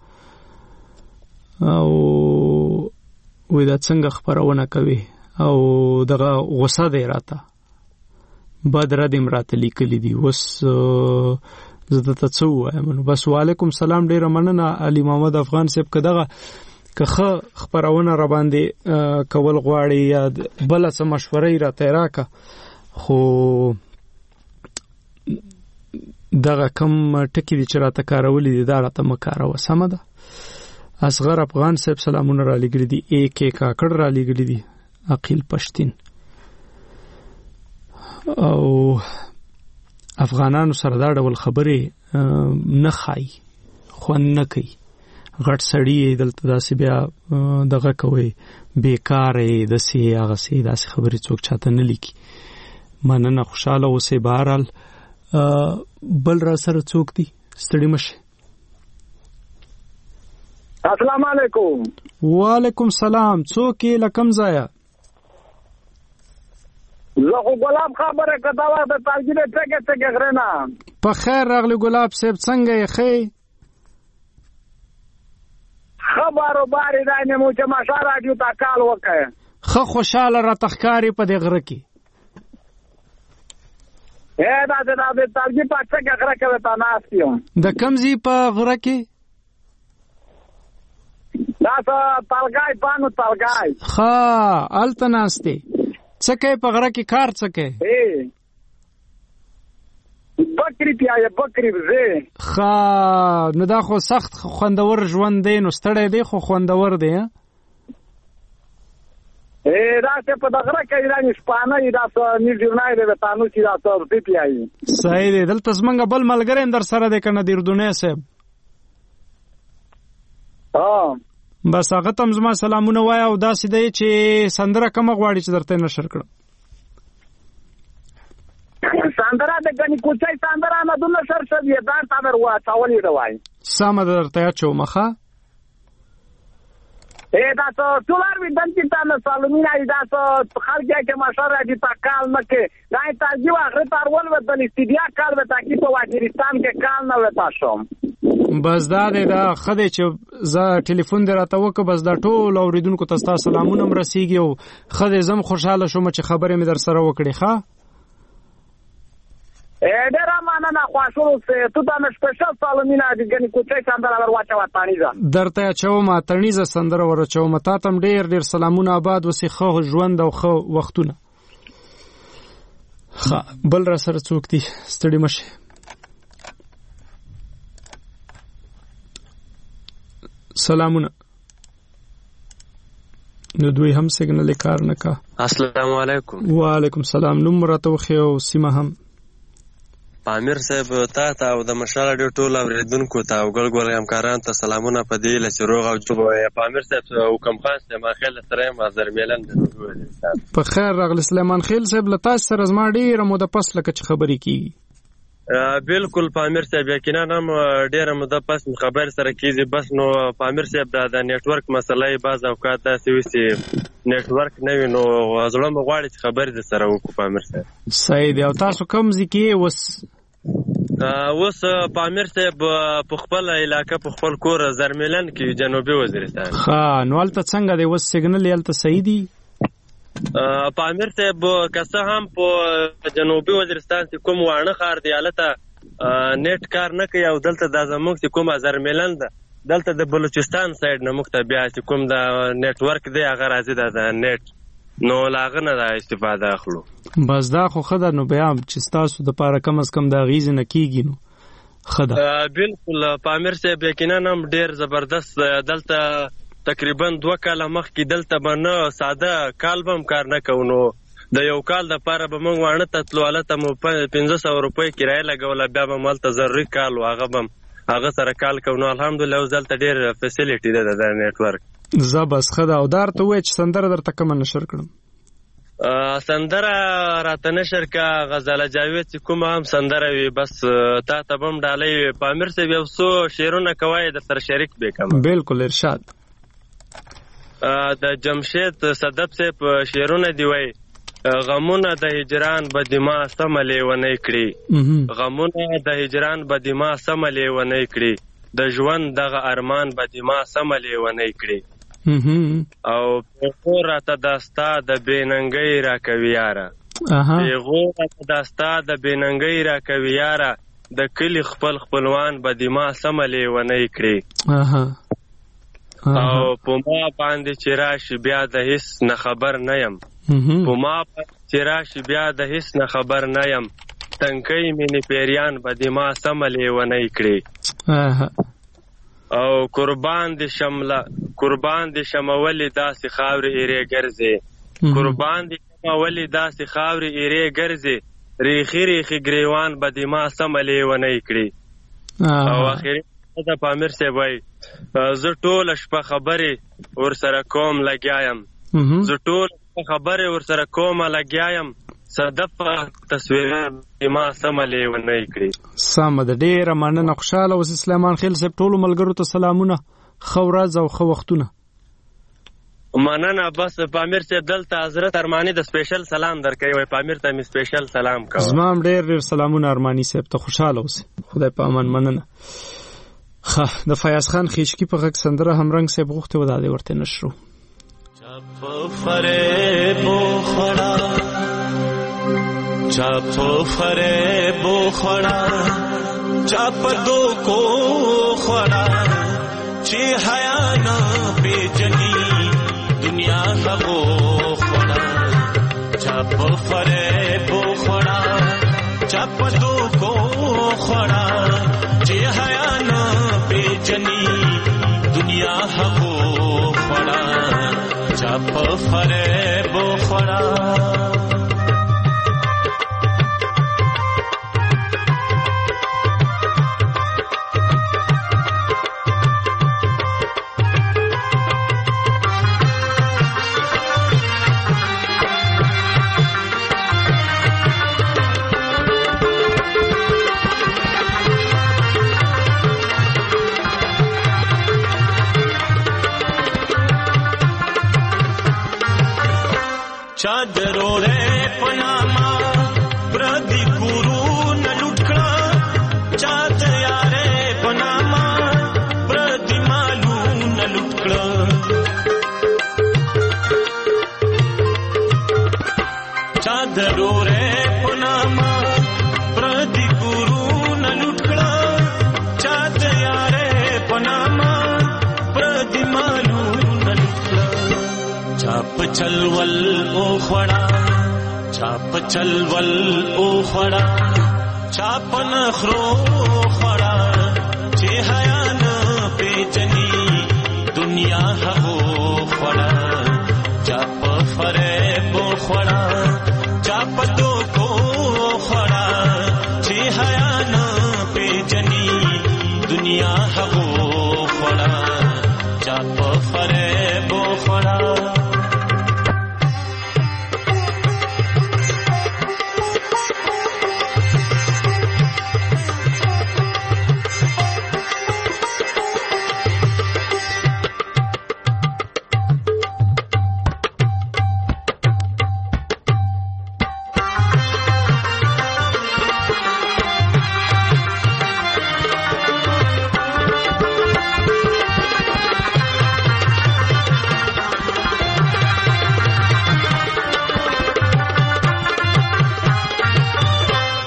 او وی دا څنګه خپرونه کوي او دغه غوسه دی راته بد ردیم راته لیکلی دي. اوس زه درته څه ووایم نو بس. وعلیکم سلام، ډېره مننه علي محمد افغان صاحب. که دغه که ښه خپرونه را باندې کول غواړي یا بله څه مشوره یې راته راکړه، خو دغه کم ټکي دي چې راته کارولي دي دا راته مه کاروه، سمه ده. اصغر افغان صاحب سلامونه را لېږلي دي. ای کې کاکړ را لېږلي دي. عقیل پښتین. او افغانانو سره دا ډول خبرې نه خایي، خوند نه کوي. غټ سړي دلته داسې بیا دغه کوي بیکاره یې داسې هغسې داسې خبرې څوک چاته نه لیکي. مننه، خوشحاله اوسئ. بهرحال بل را سره څوک دي؟ ستړي مشئ. السلام علیکم. وعلیکم سلام. څوک یې له کوم ځایه؟ زه خو ګلاب خبره کړه وه د تاجي د ټکې ټکې غره نه. په خیر راغلی ګلاب صاحب، څنګه یې ښې؟ ښه باروبار یې دی نمو چې ماشا راډیو ته کال وکړې. ښه خوشحاله راته ښکاري په دې غره کې. ای داسې دا د تاجي په ټکې غره کې ورته ناست یم. د کوم ځای په غره کې؟ دا څه تلګی پانو تلګی. ښه هلته ناست دی. څه کوې په غره کې؟ کار څه کوې؟ بکري پیایه بکري وزې. ښه نو دا خو سخت خوندور ژوند دی، نو ستړی دی خو خوندور دی. ای داسې په د غره کې دا شپانه یې داسې نیژورنی دی وتانو چې داسې ورځې پیایي. صحیح دی. دلته زمونږ بل ملګری هم در سره دی که نه دیردونی صاحب؟ بس هغه ته هم زما سلامونه وایه او داسې دی چې سندره کومه غواړي چې درته یې نشر کړم؟ سندره د ګنې کوچۍ سندره نه دو نشر شوي دا تا در واچولې ده وایي. سمه ده درته یاد شومه. ښه ای داسې ټولار وي دلته تا نه سالمینه یې داسې خلک یې که مشر راځي تا کال نه کې دا یې تاجي وه غره ته ورولوېدل استډیا کال به تاکي په وزیرستان کې کال نه وتا شوم. بس دا دی دا ښه دی چې زه ټلیفون دې راته وکړه، بس دا ټول اورېدونکو ته ستا سلامونه هم رسېږي او ښه دی زه هم خوشحاله شوم چې خبرې مې در سره وکړې. ښه ډېره مننه، خوښ اوسې. تو ته مې سپیشل سالمینه د ګنې کوچۍ سندره در واچوه تڼیزه. درته یې اچومه تڼیزه سندره ور اچومه. تا ته هم ډېر ډېر سلامونه، آباد اوسې، ښه ژوند او ښه وختونه. ښه بل را سره څوک دي؟ ستړي مشئ. سلامونه. نو دوی هم سیګنل کار نه کا. السلام علیکم. وعلیکم سلام. نوم راته وښیه او سیمه هم. پامیر صاحب تا ته او د مشال راډیو ټول اورېدونکو ته او ګل ګل همکارانو ته سلامونه په دې هیله چې روغ او جوړ وئ. پامیر صاحب حکم خان سلیمان خیل سره یم از درمیلن د په خیر راغلی سلیمان خیل صاحب. له تاسو سره زما ډېره موده پس لکه چې خبرې کېږي. بالکل پامیر صاحب یقینا هم ډیره موده پس خبر سره کیږي. بس نو پامیر صاحب د نیټ ورک مسله بعض اوقات داسې وي چې نیټ ورک نه وي نو زړه مې غواړي چې خبرې در سره وکړو. پامیر صاحب صحیح دی. او تاسو کوم ځای کې اوس؟ اوس پامیر صاحب په خپل علاقه په خپل کور زرمیلن کې جنوبي وزیرستان. ښه نو هلته څنګه دی اوس؟ سیګنل یې هلته صحیح دی؟ پامیر صاحب که څه هم په جنوبي وزیرستان کې کوم واڼه ښار دی هلته نیټ کار نه کوي او دلته دا زموږ چې کومه زرمیلن ده دلته د بلوچستان سایډ نه موږ ته بیا چې کوم د نیټ ورک دی هغه راځي د نیټ نو لاغه نه د استفاده اخلو. بس دا خو خدای نو بیا چې تاسو د پاره کم از کم د غیز نه کیږي نو خدای بالکل پامیر صاحب یقینا هم ډیر زبردست دلته تقریبا دوه کاله مخکې دلته باندې ساده کال بم کار نه کوو د یو کال د پاره به موږ وانه تطلو الته مو پنځه سوه روپۍ کرایه لګوله بیا به مالته ضروري کال و هغه بم هغه سره کال کوو نو الحمدلله اوس دلته ډېر فیسیلیټي ده د نیټورک زه بس ښه ده او دا ورته ووایه چې سندره درته کومه نشر کړم سندره راته نشر که غزاله جاوید چې کومه هم سندره وي بس تا ته به هم ډالۍ وي پامیر صاحب یو څو شعرونه کوای در سره شریک به کړم. بالکل ارشاد. د جمشید صدف صاحب شعرونه دی وایي غمونه د هجران به دما سمه لیونی کړي غمونه د هجران به دما سمه لیونی کړي د ژوند دغه ارمان به دما سمه لیونی کړي او پیغو راته دا ستا د بېننګۍ راکوي یاره پیغو راته دا ستا د بېننګۍ راکوي یاره د کلي خپل خپلوان به دما سمه لیونی کړي او په ما باندې چې راشي بیا د هیڅ نه خبر نه یم په ما چې راشي بیا د هیڅ نه خبر نه یم تنکۍ مینې پیریان به دما سمه لیونی کړي او قربان دې شمله قربان دې شمه ولې داسې خاورې ایرې ګرځې قربان دې شمه ولې داسې خاورې ایرې ګرځې ریخي ریخي ګریوان به دما سمه لیونی کړي او اخري د پامیر صاحب وایي زه ټوله شپه خبرې ورسره کوم لګیا یم زه ټوله خبرې ورسره کومه لګیا یم صدف تصویرونه ما سمه لیونی کړي. سمه ده ډېره مننه خوشحاله اوسې سلیمان خېل صاحب ټولو ملګرو ته سلامونه ښه ورځ او ښه وختونه. مننه بس پامیر صاحب دلته حضرت ارماني د سپیشل سلام درکوي وایي پامیر ته مې سپیشل سلام کوه. زما هم ډېر ډېر سلامونه ارماني صاحب ته خوشحاله اوسې خدای په امان. مننه. ښه د فیاض خان خیشکي په غږ سندره همرنګ صاحب غوښتې وه دا دې ورته نشرو. چپ فریب خوڑا چپ فریب خوڑا چپ دو کو خوڑا چی حیا نا بیجنی دنیا ہبو خوڑا چپ فریب خوڑا چپ دو کو خوڑا چی حیا نا بیجنی دنیا ہبو خوڑا چپ فریب خوڑا چادرو رے پناما پردی گورو نہ لٹکڑا چاد یارے پناما پردی مالو نہ لٹکڑا چادرو رے پناما پردی گورو نہ لٹکڑا چاد یارے پناما پردی مالو نہ لٹکڑا چاپ چلول او خوڑا چاپ چلول او خوڑا چاپ نخرو خوڑا چی حیا نا پیجنی دنیا ہو خوڑا چاپ فریب خوڑا چاپ دو کو خوڑا چی حیا نا پیجنی دنیا ہو خوڑا چاپ فریب خوڑا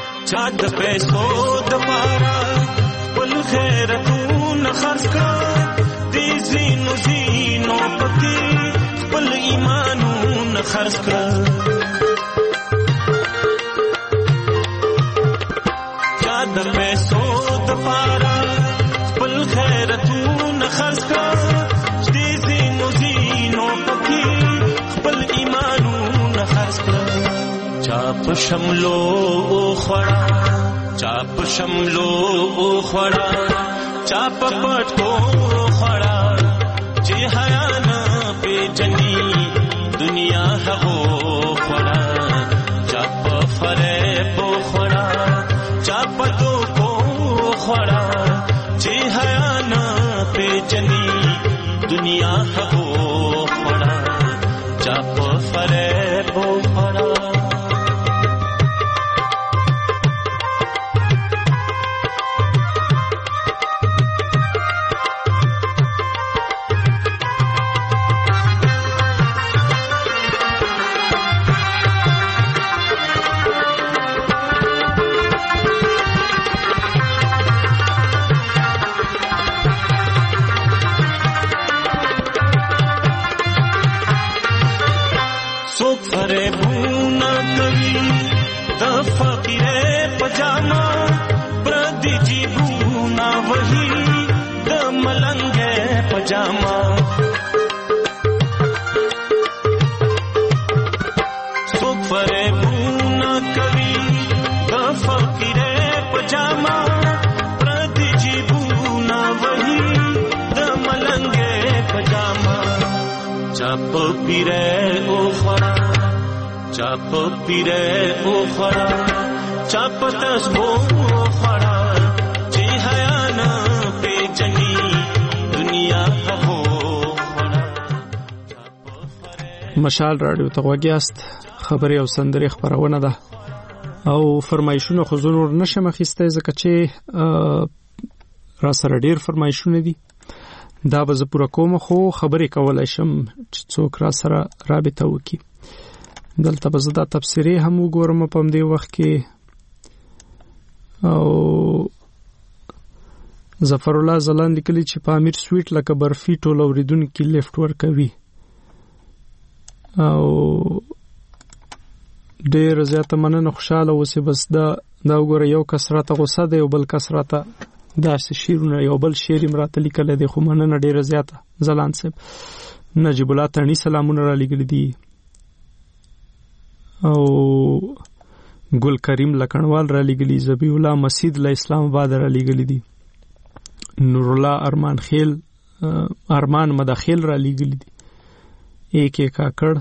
چاد پیسو دپارا پل خیرتون خرچ کا زینو زینو پکې خپل ایمانونه خرڅ کړل چا د پیسو دپاره خپل خیرتونه خرڅ کړل دې زینو زینو پکې خپل ایمانونه خرڅ کړل چا په شملو خوړه چا په شملو خوړه چا په پټو خوړه چې حیا نه پیژني دنیا هغو خوړه چا په فریب خوړه چا په دوکو خوړه چې حیا نه پیژني دنیا هغو خوړه چا په فریب خوړه पजामा सुफरे बूना कवि द फकीरे पजामा प्रदिजी बूना वही द मलंगे पजामा चाप पीरे ओ खड़ा चाप पीरे ओ खड़ा चाप तस्बो खड़ा जी हया ना पेजनी مشال رادیو ته وګیاست خبري او سندري خبرونه ده او فرمایشونه خو ضرور نشم اخیسته ځکه چې را سره ډیر فرمایشونه دي دا به زه پوره کوم خو خبري کولای شم چې څوک را سره رابطه وکړي دلته به زه دا تفسیری هم وګورم په دې وخت کې او ظفر الله زلان لیکلی چې پامیر سویټ لکه برفي ټول اوریدونکو لیفټ ورکوي او ډېر زیاته مننه خوشاله اوسې بس دا دا وګوره یو کسرات غوسه ده یو بل کسرات داسې شیرونه یو بل شعر امراته لیکل دي خو مننه ډېر زیاته زلان صاحب نجیب الله تڼي سلامونه را لګل دي او ګل کریم لکنوال را لګلی زبی الله مسجد له اسلام آباد را لګل دي نور الله ارمان خیل ارمان مداخل را لګل دي ایک ایک اکړ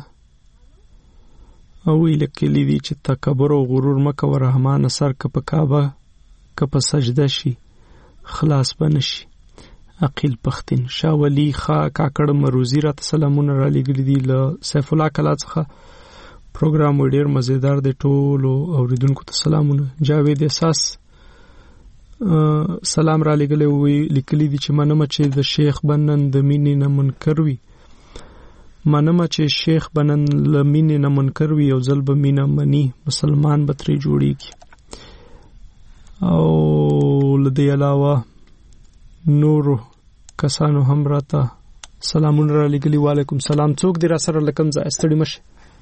او لکلی دي چې تکبر او غرور مکه و رحمان سر کپ کعبه کپ سجده شي خلاص بنشي عقیل پختین شاه ولی خا کاکړ مروزی را سلامونه را لګل دي له سیف الله کلا څخه پروګرام ډیر مزیدار دی ټولو اوریدونکو ته سلامونه جاوید احساس سلام را لګلې وی لیکلي دي چې منم چې د شیخ بنن د مینې نه منکر وي منم چې شیخ بنن ل مینې نه منکر وي او ځل به مینه منی مسلمان به ترې جوړیږي او لدی علاوه نور کسانو هم راته سلامونه را لګلي وعلیکم سلام څوک دی را سره لکم ځای ستړي مشه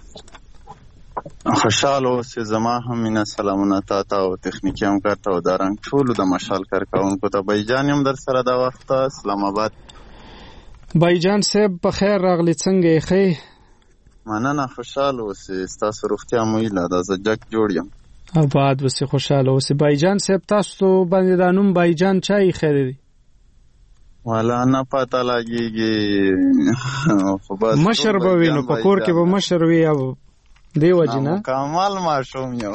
خوشاله اوسې زما هم مینا سلامونه تا ته او تخنیکي همکار ته او دارنګ ټولو د مشال کارکوونکو ته بایجان هم در سره دا وخت اسلام آباد بایجان صاحب په خیر راغلی څنګه یې ښې مننه خوشاله اوسې ستاسو روغتیا مو هیله ده زه جګ جوړ یم آباد اوسې خوشاله اوسې بایجان صاحب تاسو باندې دا نوم بایجان چا ایښی دی والا نه پته لګېږي مشر به وي نو په کور کې به مشر وي او دی وجنه کمال ماشوم یو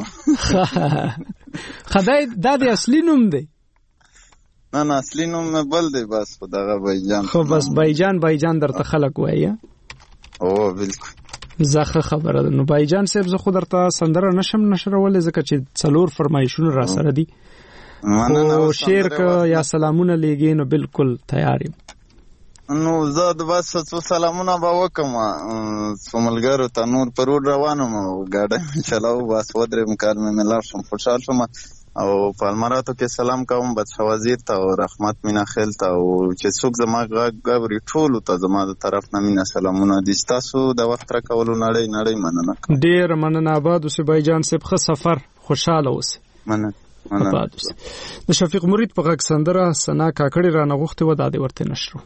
خدای دا د اصلي نوم دی نه نه اصلي نوم نه بل دی بس خدغه بایجان خو بس بایجان بایجان درته خلک وایي او بالکل زخه خبره ده نو بایجان صاحب زه خو درته سندره نشم نشرولې ځکه چې څلور فرمایشونه را سره دي او شعر که یا سلامونه لېږي نو بالکل تیار یم نو زه د بس څو سلامونه به وکم څو ملګرو ته نور پر روډ روان وم او ګاډی مې چلاو بس ودرېم کار مې مې لاړ شم خوشحال شوم او په المراتو کې سلام کوم بچه وزیر ته او رحمت مینا خیل ته او چې څوک زما غږ اوري ټولو ته زما د طرف نه مینا سلامونه دي. تاسو د وخت راکولو نړۍ نړۍ مننه. ډېر مننه آباد اوسې بایجان صاحب، ښه سفر، خوشحاله اوسې. مننه آباد اوسې. د شفیق مرید په غږ سندره سنا کاکړې رانه غوښتې وه، دا دې ورته نشرو.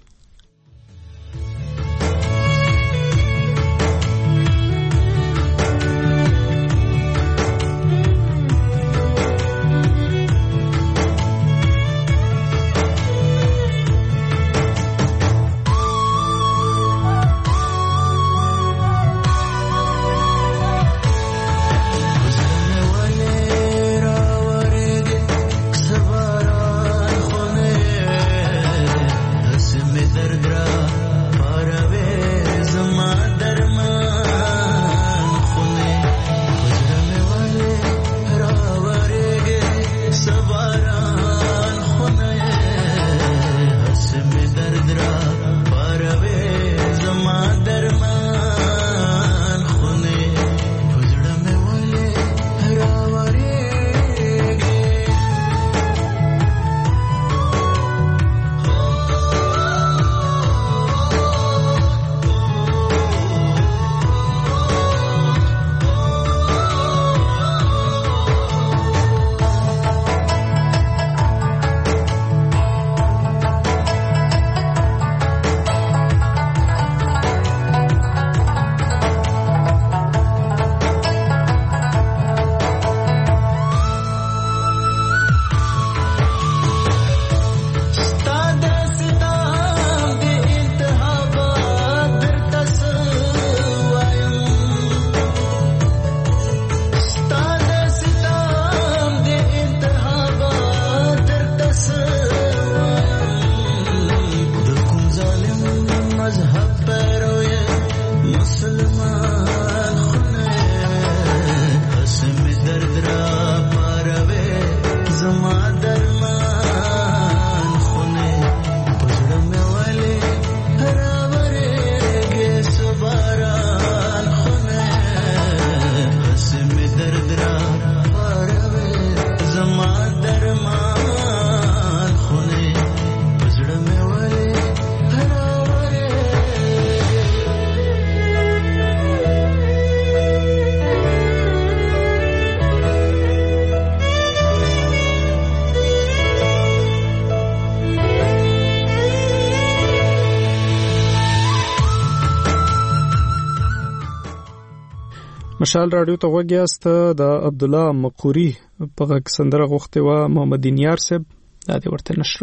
مشال رادیو ته غوږ یاست. د عبد الله مقوري په غږ سندره غوښتې وه محمد دینیار صاحب، دا دې ورته نشرو.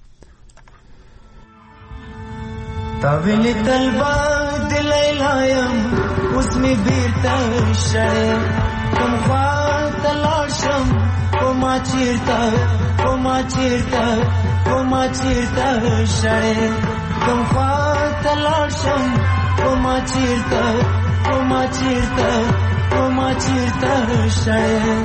تاویل طلبا دلی لایم اوس می بیرته شړې کوم خوا ته لاړ شم او ما چیرته او ما چیرته او ما چیرته شړې کوم خوا ته لاړ شم او ما چیرته او ما چیرته او ما چیرته شړې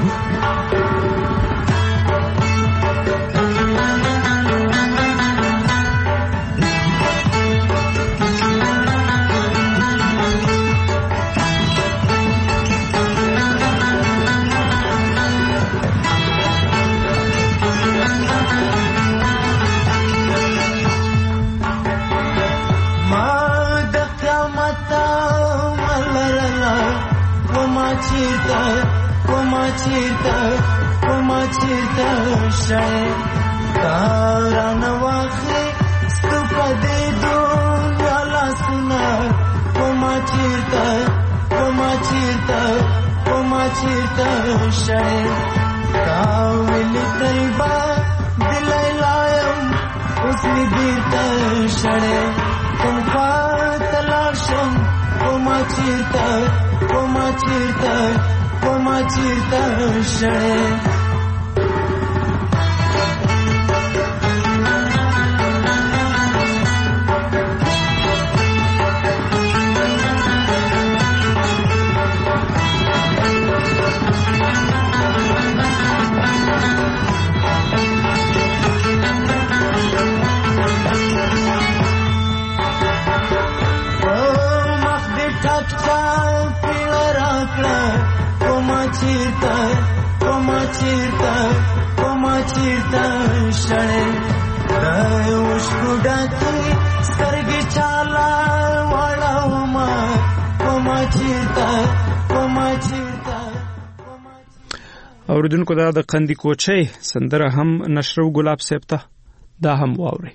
چیرته وما چیرته شای تاران واخی ستپدې دنیا لاسونه وما چیرته وما چیرته وما چیرته شای تاویل طلبا دلای لایم اوس می بیرته شړې کوم خوا ته لاړ شم وما چیرته وما چیرته وما چیرته شړې کړه کومه چیرته کومه چیرته کومه چیرته شړې د اوښکو ډکې سترګې چاله واړومه کومه چیرته کومه چیرته. اوریدونکو دا د قندی کوچۍ سندره هم نشرو ګلاب صاحب ته دا هم واوري.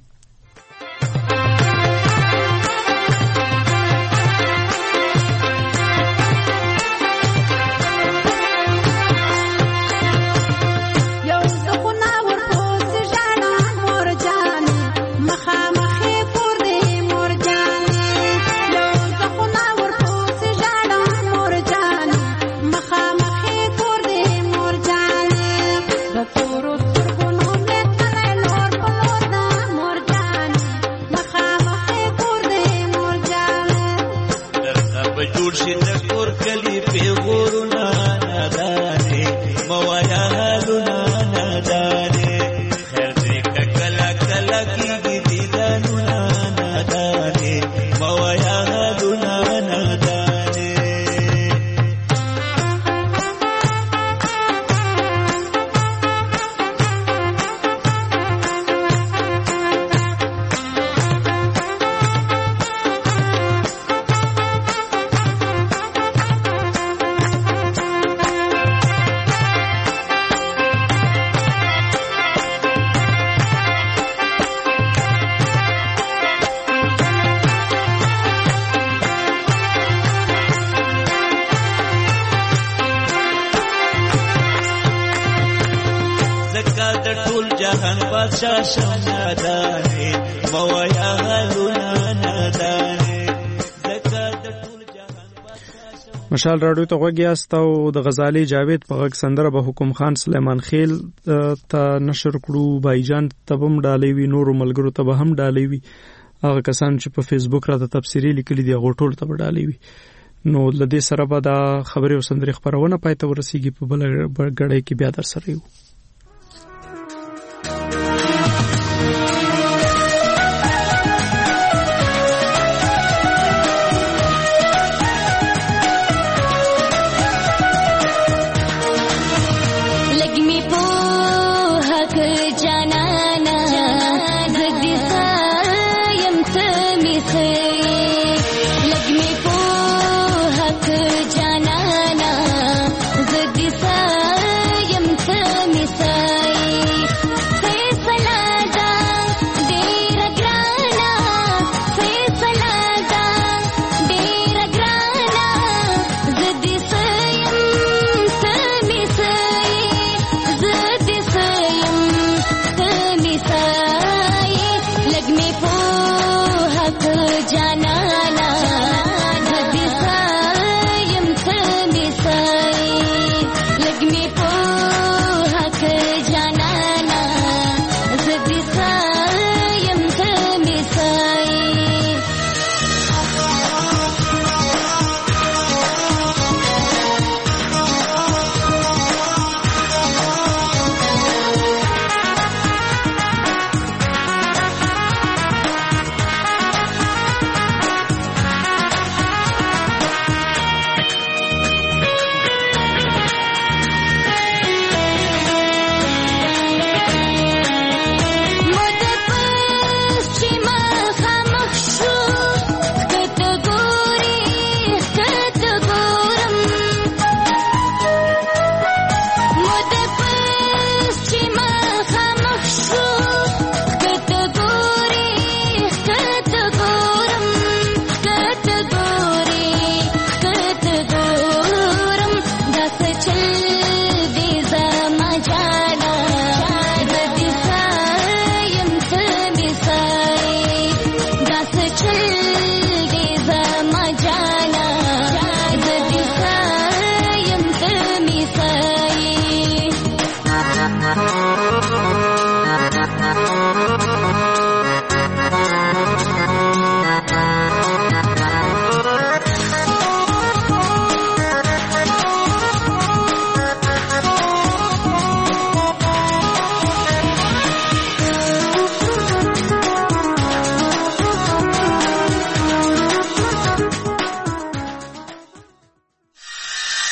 مشال راډیو ته غوږ یاست او د غزالي جاوید په غږ سندره به حکم خان سلیمان خیل ته نشر کړو. بایجان ته هم ډالې وي، نورو ملګرو ته به هم ډالې وي، هغه کسان چې په فیسبوک را ته تبصرې لیکلي دي هغه ټول ته به ډالې وي. نو له دې سره به دا خبرې او سندرې خپرونه پای ته ورسیږي. په بل غړی کې بیا در سره یو.